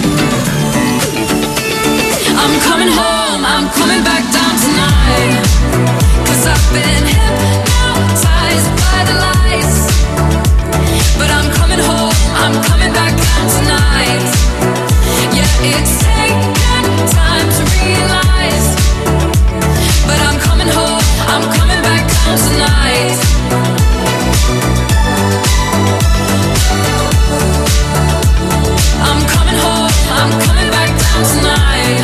I'm coming home, I'm coming back down tonight, 'cause I've been hypnotized by the lights, but I'm coming home, I'm coming back down tonight. Yeah, it's taken time to realize, but I'm coming home, I'm coming back down tonight. I'm coming home, I'm coming back down tonight.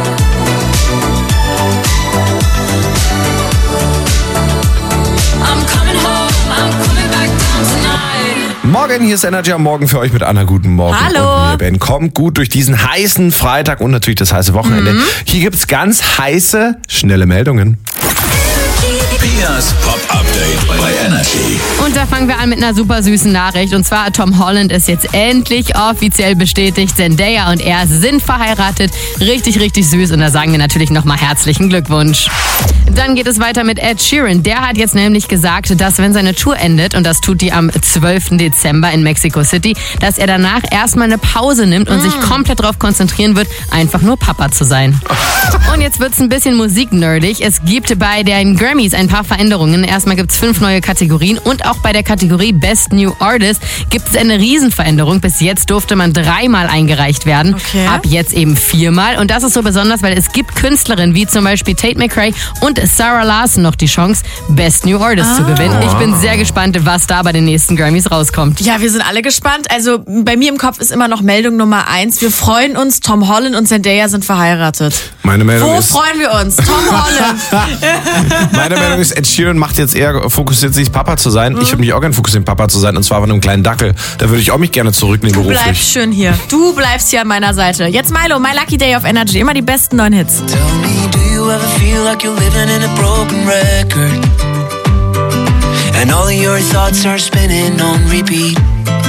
I'm coming home, I'm coming back down tonight. Morgen, hier ist Energy am Morgen für euch mit Anna. Guten Morgen. Hallo. Und mir, Ben. Kommt gut durch diesen heißen Freitag und natürlich das heiße Wochenende. Mhm. Hier gibt's ganz heiße, schnelle Meldungen. Pias Pop-Update bei Energy. Und da fangen wir an mit einer super süßen Nachricht. Und zwar Tom Holland ist jetzt endlich offiziell bestätigt. Zendaya und er sind verheiratet. Richtig, richtig süß. Und da sagen wir natürlich nochmal herzlichen Glückwunsch. Dann geht es weiter mit Ed Sheeran. Der hat jetzt nämlich gesagt, dass wenn seine Tour endet, und das tut die am zwölften Dezember in Mexico City, dass er danach erstmal eine Pause nimmt und mm. sich komplett darauf konzentrieren wird, einfach nur Papa zu sein. Und jetzt wird's ein bisschen musiknerdig. Es gibt bei den Grammys ein paar Veränderungen. Erstmal gibt's fünf neue Kategorien und auch bei der Kategorie Best New Artist gibt es eine Riesenveränderung. Bis jetzt durfte man dreimal eingereicht werden. Okay. Ab jetzt eben viermal. Und das ist so besonders, weil es gibt Künstlerinnen wie zum Beispiel Tate McRae und Sarah Larson noch die Chance, Best New Artist ah. zu gewinnen. Ich bin sehr gespannt, was da bei den nächsten Grammys rauskommt. Ja, wir sind alle gespannt. Also bei mir im Kopf ist immer noch Meldung Nummer eins. Wir freuen uns, Tom Holland und Zendaya sind verheiratet. Meine Meldung Wo ist... freuen wir uns? Tom Holland. Meine Meldung ist, Ed Sheeran macht jetzt eher, fokussiert sich Papa zu sein. Mhm. Ich würde mich auch gerne fokussieren, Papa zu sein, und zwar von einem kleinen Dackel. Da würde ich auch mich gerne zurücknehmen Du beruflich. bleibst schön hier. Du bleibst hier an meiner Seite. Jetzt Milo, My Lucky Day auf Energy. Immer die besten neuen Hits. Tell me, do you ever feel like you're living in a broken record? And all of your thoughts are spinning on repeat.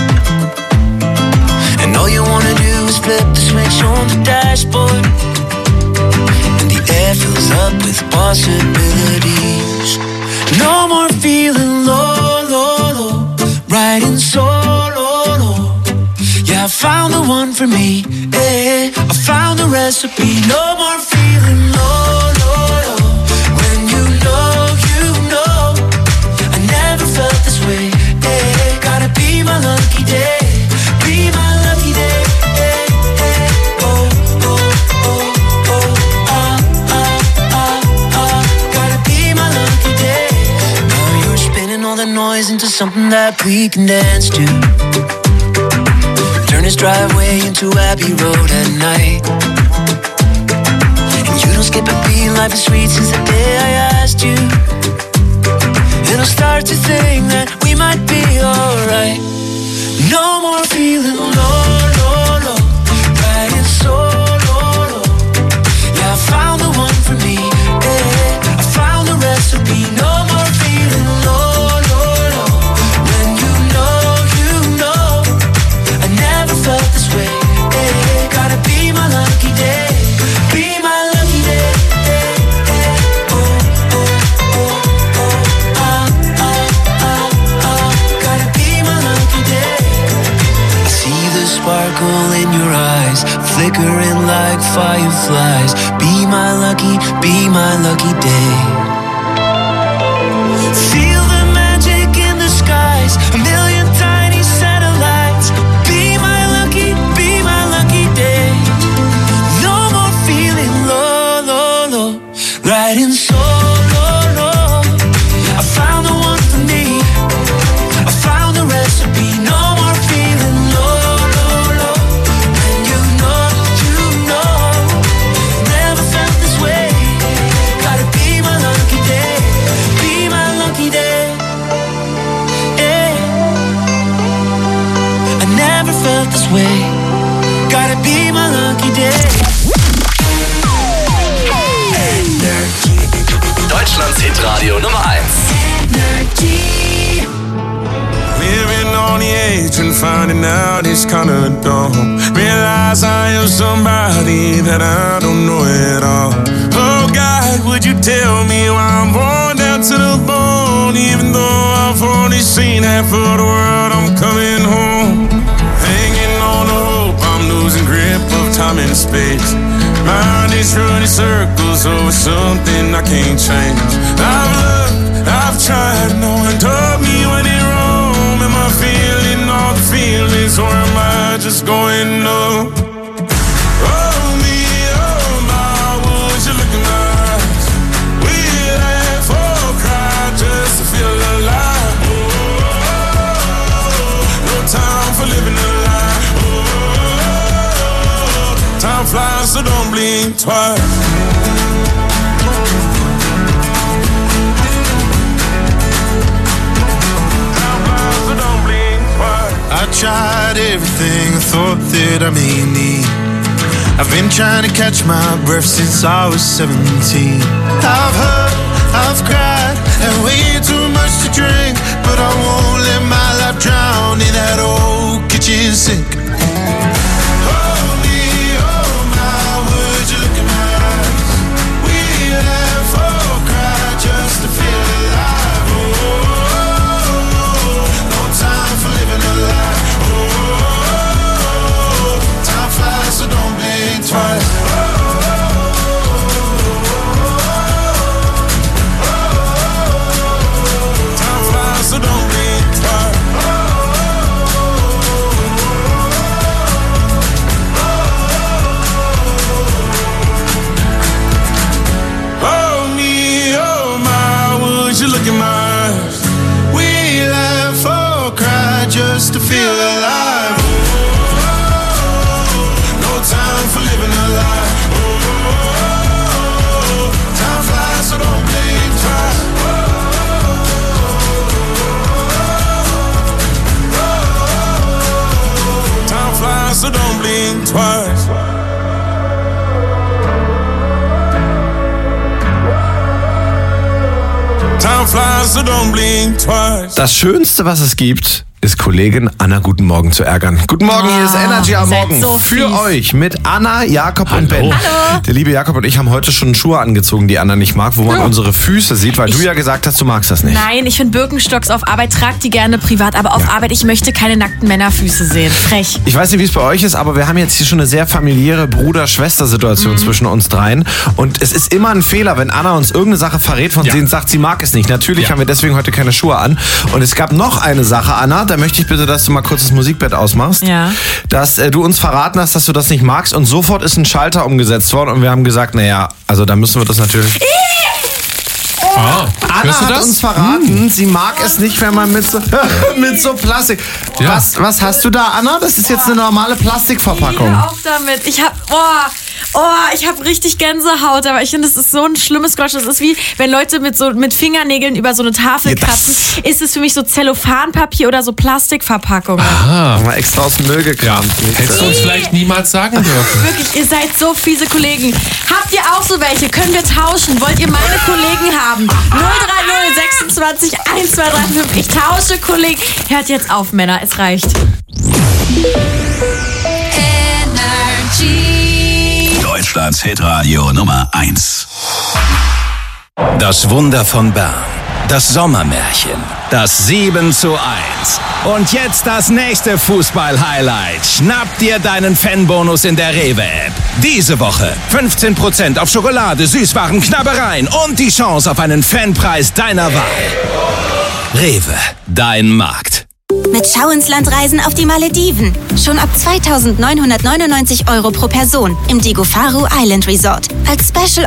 And all you wanna do is flip the switch on the dashboard. And the air fills up with possibilities. No more feeling low, low, low. Riding solo, low. Yeah, I found the one for me. Eh, I found the recipe. No more feeling low, low, low. When you know, you know. I never felt this way. Eh, gotta be my lucky day. Be my lucky day. Eh, eh, oh, oh, oh, oh. Ah, ah, ah, ah. Gotta be my lucky day. Now you're spinning all the noise into something that we can dance to. Turn his driveway into Abbey Road at night. And you don't skip a beat, life is sweet since the day I asked you. And I'll start to think that we might be alright. No more feeling low, low, low. Riding so low, low. Yeah, I found the one for me. Yeah, I found the recipe. No more feeling low, low, low. When you know, you know. I never felt this way. Yeah, gotta be my lucky day. Be my lucky day. Yeah, yeah. Oh, oh, oh, oh. Ah, ah, ah, ah. Gotta be my lucky day. I see the sparkle in your eyes, flickering like fireflies. Be my lucky, be my lucky day. Feel the magic in the skies, a million tiny satellites. Be my lucky, be my lucky day. No more feeling low, low, low. Riding so low, low. I found the one for me. I found the recipe. No more feeling low, low, low. When you know, you know. Never felt this way. Gotta be my lucky day. Be my lucky day. Yeah. I never felt this way. Gotta be my lucky day. Deutschlands Hitradio Nummer eins. Living on the edge and finding out it's kinda dumb. Realize I am somebody that I don't know at all. Oh God, would you tell me why I'm worn down to the bone? Even though I've only seen half of the world, I'm coming home. Hanging on to hope, I'm losing grip of time and space. Mind is running circles over something I can't change. I've looked, I've tried, no one told me when it wrong. Am I feeling all the feelings, or am I just going numb? Oh me, oh my, would you look in my eyes? We laugh or cry just to feel alive. Oh, no time for living a lie. Oh, time flies, so don't blink twice. I tried everything I thought that I may need. I've been trying to catch my breath since I was seventeen. I've hurt, I've cried, and way too much to drink, but I won't let my life drown in that old kitchen sink. Oh me, oh my, would you look in my eyes? We laugh or cry just to feel alive. Oh, no time for living a lie. So don't blink twice. Oh, oh, oh, time flies, so don't blink twice. Oh me, oh my, would you look in my eyes? We laugh or cry just to feel alive. Time for living a lie. Oh, time flies, so don't blink twice. Oh, time flies, so don't blink twice. Time flies, so don't blink twice. Das Schönste, was es gibt, ist Kollegin Anna Guten Morgen zu ärgern. Guten Morgen, hier ist Energy am seid Morgen. so Für fies. euch mit Anna, Jakob Hallo. und Ben. Hallo. Der liebe Jakob und ich haben heute schon Schuhe angezogen, die Anna nicht mag, wo man unsere Füße sieht, weil du ja gesagt hast, du magst das nicht. Nein, ich finde Birkenstocks auf Arbeit, trag die gerne privat, aber auf Ja. Arbeit, ich möchte keine nackten Männerfüße sehen. Frech. Ich weiß nicht, wie es bei euch ist, aber wir haben jetzt hier schon eine sehr familiäre Bruder-Schwester-Situation Mhm. zwischen uns dreien. Und es ist immer ein Fehler, wenn Anna uns irgendeine Sache verrät, von Ja. denen sagt, sie mag es nicht. Natürlich Ja. haben wir deswegen heute keine Schuhe an. Und es gab noch eine Sache, Anna, da möchte ich bitte, dass du mal kurz das Musikbett ausmachst. Ja. Dass äh, du uns verraten hast, dass du das nicht magst. Und sofort ist ein Schalter umgesetzt worden und wir haben gesagt, naja, also da müssen wir das natürlich... Ah, Anna hörst du hat das? uns verraten, sie mag es nicht, wenn man mit so, mit so Plastik... Ja. Was, was hast du da, Anna? Das ist jetzt eine normale Plastikverpackung. Hör auf damit. Ich hab, oh, oh, ich hab richtig Gänsehaut, aber ich finde, das ist so ein schlimmes Geräusch. Das ist wie, wenn Leute mit so mit Fingernägeln über so eine Tafel Ja, das- kratzen. Ist es für mich so Zellophanpapier oder so Plastikverpackungen. Haben wir extra aus dem Müll gekramt. Hättest du uns vielleicht niemals sagen dürfen. Wirklich, ihr seid so fiese Kollegen. Habt ihr auch so welche? Können wir tauschen? Wollt ihr meine Kollegen haben? null drei null sechsundzwanzig eins zwei drei fünf. Ich tausche Kollegen. Hört jetzt auf, Männer. Es reicht. Energy. Deutschlands Hitradio Nummer eins. Das Wunder von Bern. Das Sommermärchen. Das sieben zu eins. Und jetzt das nächste Fußball-Highlight. Schnapp dir deinen Fanbonus in der Rewe-App. Diese Woche fünfzehn Prozent auf Schokolade, Süßwaren, Knabbereien und die Chance auf einen Fanpreis deiner Wahl. Rewe, dein Markt. Mit Schau ins Land Reisen auf die Malediven. Schon ab zweitausendneunhundertneunundneunzig Euro pro Person im Digo Faru Island Resort. Als Special